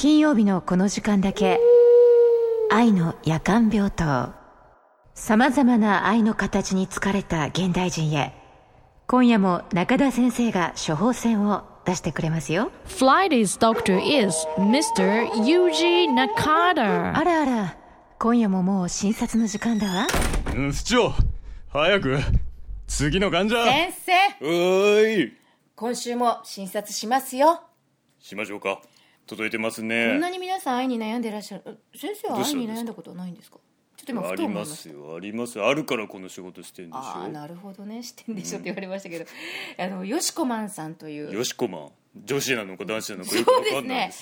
金曜日のこの時間だけ愛の夜間病棟。さまざまな愛の形に疲れた現代人へ、今夜も中田先生が処方箋を出してくれますよ。 Friday's doctor is Mr. Yuji Nakata。 あらあら、今夜ももう診察の時間だわ。 市長、早く次の患者。 先生、 おーい、 今週も診察しますよ。 しましょうか。届いてますこんね。 なに皆さん愛に悩んでらっしゃる。先生は愛に悩んだことはないんですか？ちょっと今ふありまと思いました。 すよ、あります。あるからこの仕事してんでしょ。 なるほどね、してんでしょって言われましたけど、よしこまんさんという。 よしこまん、女子なのか男子なのかよくわかんないです。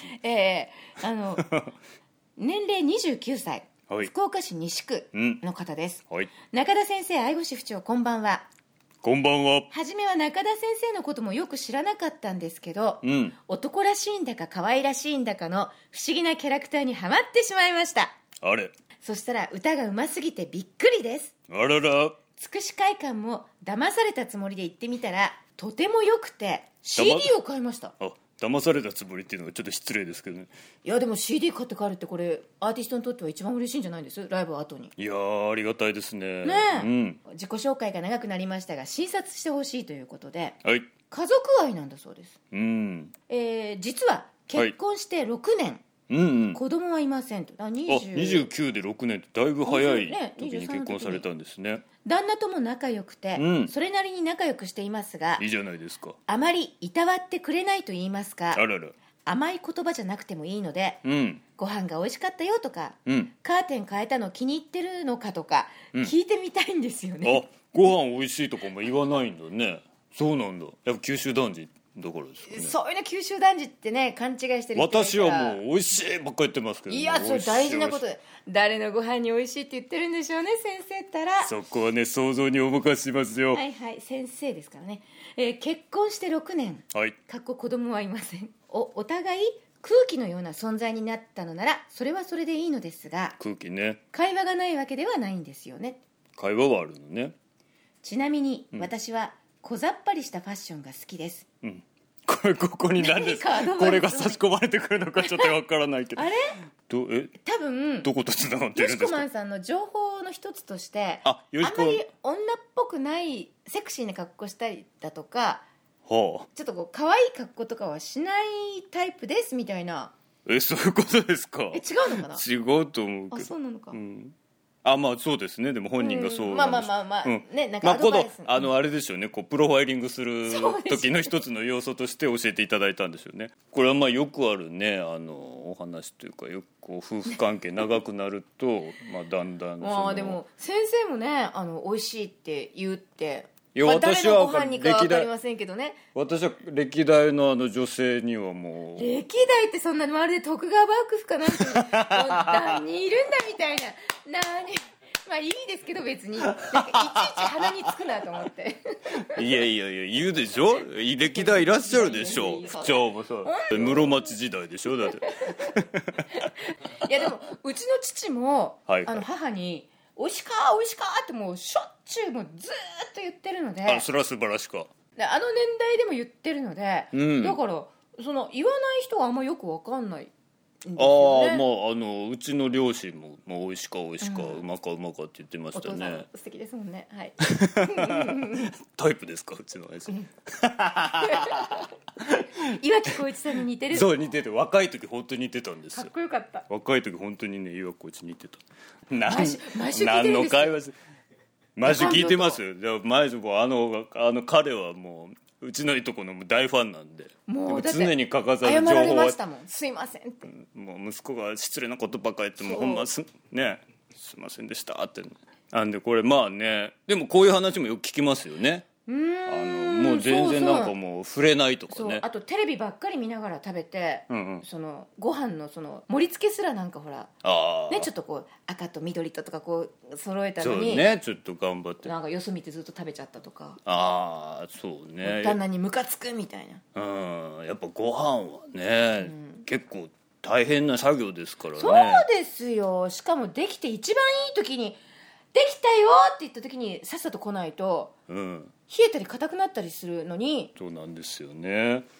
年齢29歳、 はい、 福岡市西区の方です、 はい、 中田先生、愛護士府長、こんばんは。 こんばんは。 初めは中田先生のこともよく知らなかったんですけど、男らしいんだか可愛らしいんだかの不思議なキャラクターにハマってしまいました。 あれ、 そしたら歌がうますぎてびっくりです。 あらら。 つくし会館も騙されたつもりで行ってみたらとても良くて CD を買いました。 騙されたつもりっていうのがちょっと失礼ですけどね。 いやでも CD 買って帰るってこれアーティストにとっては一番嬉しいんじゃないです？ライブ後に。 いやー、ありがたいですね。 自己紹介が長くなりましたが、診察してほしいということで、 はい、 家族愛なんだそうです。実は結婚して6年、子供はいませんと。 29で6年ってだいぶ早い時に結婚されたんですね。 旦那とも仲良くて、それなりに仲良くしていますが、 いいじゃないですか。 あまりいたわってくれないと言いますか、 あらら、 甘い言葉じゃなくてもいいので、ご飯が美味しかったよとか、カーテン変えたの気に入ってるのかとか、聞いてみたいんですよね。 ご飯美味しいとかも言わないんだね。そうなんだ。やっぱ九州男児だからですかね。 そういうの九州男児ってね、勘違いしてる人がいたら。 私はもう美味しいばっかり言ってますけど、ね、 いや、それ大事なことで、誰のご飯に美味しいって言ってるんでしょうね、先生ったら。 そこはね、想像にお任せしますよ。 はいはい、先生ですからね。結婚して6年、 はい、 かっこ子供はいません。お互い空気のような存在になったのならそれはそれでいいのですが、 空気ね、 会話がないわけではないんですよね。 会話はあるのね。 ちなみに、私は小ざっぱりしたファッションが好きです。 ここに何ですか？これが差し込まれてくるのかちょっとわからないけど。 あれ？多分どことつながってるんですか？ よしこまんさんの情報の一つとして、 あんまり女っぽくないセクシーな格好したりだとか、ちょっとこう可愛い格好とかはしないタイプですみたいな。 そういうことですか？ 違うのかな？ 違うと思うけど。 そうなのか。 まあそうですね。でも本人がそうなんです。 ね、なんかアドバイス、 あれでしょうね、こうプロファイリングする時の一つの要素として教えていただいたんでしょうね。これはまあよくあるね、お話というか、よくこう夫婦関係長くなるとだんだんでも先生もね、美味しいって言うって、 いや、私は誰のご飯にかは分かりませんけどね。 私は歴代の女性にはもう、 歴代ってそんなまるで徳川幕府かなんて何人いるんだみたいな。まあいいですけど、別になんかいちいち鼻につくなと思っていや言うでしょ。歴代いらっしゃるでしょ。府長もそう、室町時代でしょ。だっていやでもうちの父も、母においしかってもうしょっちゅうもうずーっと言ってるので、 それは素晴らしか。 年代でも言ってるので、だからその言わない人はあんまよく分かんないんですよね。 もううちの両親も美味しかうまかって言ってましたね。お父さん素敵ですもんね。はいタイプですか、うちの親父。 岩城浩一さんに似てる。 そう、似てて、若い時本当に似てたんですよ。 かっこよかった。 若い時本当にね、岩城浩一似てた。 毎週何の会話毎週聞いてますよ。毎週彼はもううちのいとこの大ファンなんで、 もう常に欠かさず情報謝られましたもん、すいませんって。 もう息子が失礼なことばっかり言っても、ほんますいませんでしたって。なんでこれまあね、でもこういう話もよく聞きますよね。もう全然なんかもう触れないとかね。 あとテレビばっかり見ながら食べて、そのご飯のその盛り付けすらなんかほらね、ちょっとこう赤と緑とかこう揃えたのに、 そうね、ちょっと頑張ってなんかよそ見てずっと食べちゃったとか。 そうね、 旦那にムカつくみたいな。 やっぱご飯はね、結構大変な作業ですからね。 そうですよ。しかもできて一番いい時にできたよって言った時にさっさと来ないと、冷えたり硬くなったりするのに。 そうなんですよね。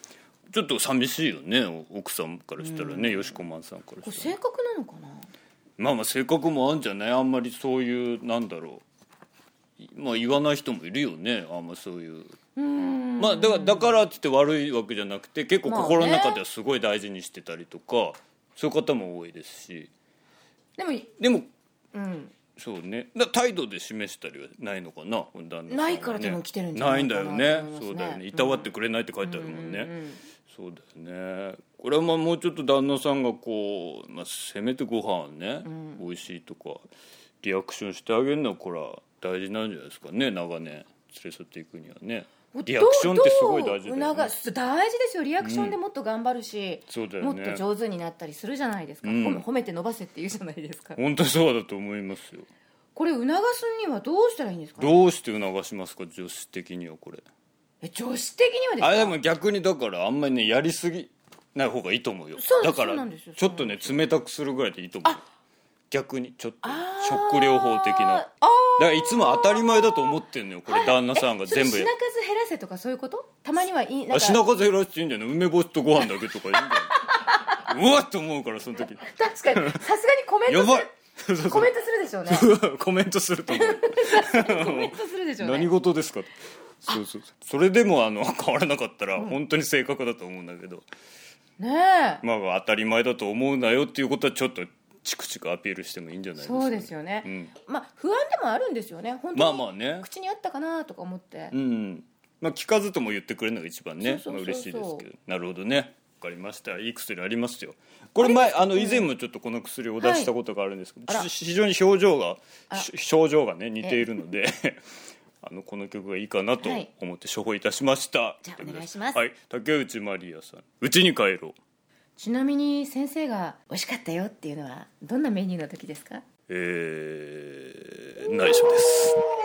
ちょっと寂しいよね、奥さんからしたらね、よしこまんさんからこれしたら。 性格なのかな。 まあ性格もあるんじゃない、あんまりそういうなんだろう、言わない人もいるよね、あんまそういう。だからって言って悪いわけじゃなくて、結構心の中ではすごい大事にしてたりとか、そういう方も多いですし。でも、そうね、態度で示したりはないのかな、旦那さんはね。 ないから多分来てるんじゃないかなと思いますね。 ないんだよね。そうだよね、いたわってくれないって書いてあるもんね。そうだよね。これはもうちょっと旦那さんがこう、せめてご飯ね、美味しいとかリアクションしてあげるのはこれは大事なんじゃないですかね、長年連れ添っていくにはね。リアクションってすごい大事だよね。 大事ですよ。リアクションでもっと頑張るし、 そうだよね、 もっと上手になったりするじゃないですか、褒めて伸ばせって言うじゃないですか。 本当にそうだと思いますよ。 これ促すにはどうしたらいいんですかね。 どうして促しますか、女子的には。これ女子的にはですか。 でも逆にだからあんまりねやりすぎない方がいいと思うよ。だからちょっとね冷たくするぐらいでいいと思う。逆にちょっとショック療法的な。だからいつも当たり前だと思ってんのよ、これ旦那さんが全部。 品数減らせとかそういうこと。たまにはいい。 品数減らしていいんじゃない、梅干しとご飯だけとかいいんじゃないうわっと思うから、その時。 確かにさすがにコメントやばいコメントするでしょうね。 コメントすると思うコメントするでしょうね。 何事ですか。それでも変わらなかったら本当に正確だと思うんだけど、 ねえ、 当たり前だと思うなよっていうことはちょっとチクチクアピールしてもいいんじゃないですか、ね。 そうですよね、不安でもあるんですよね、本当に。 ね、 口にあったかなとか思って、 聞かずとも言ってくれるのが一番ね、嬉しいですけど。なるほどね、分かりました。いい薬ありますよ。これ以前もちょっとこの薬を出したことがあるんですけど、非常に症状がね似ているのでこの曲がいいかなと思って処方いたしました。 じゃあお願いします。 はい、竹内まりやさん、うちに帰ろう。 ちなみに先生が美味しかったよっていうのはどんなメニューの時ですか。 内緒です。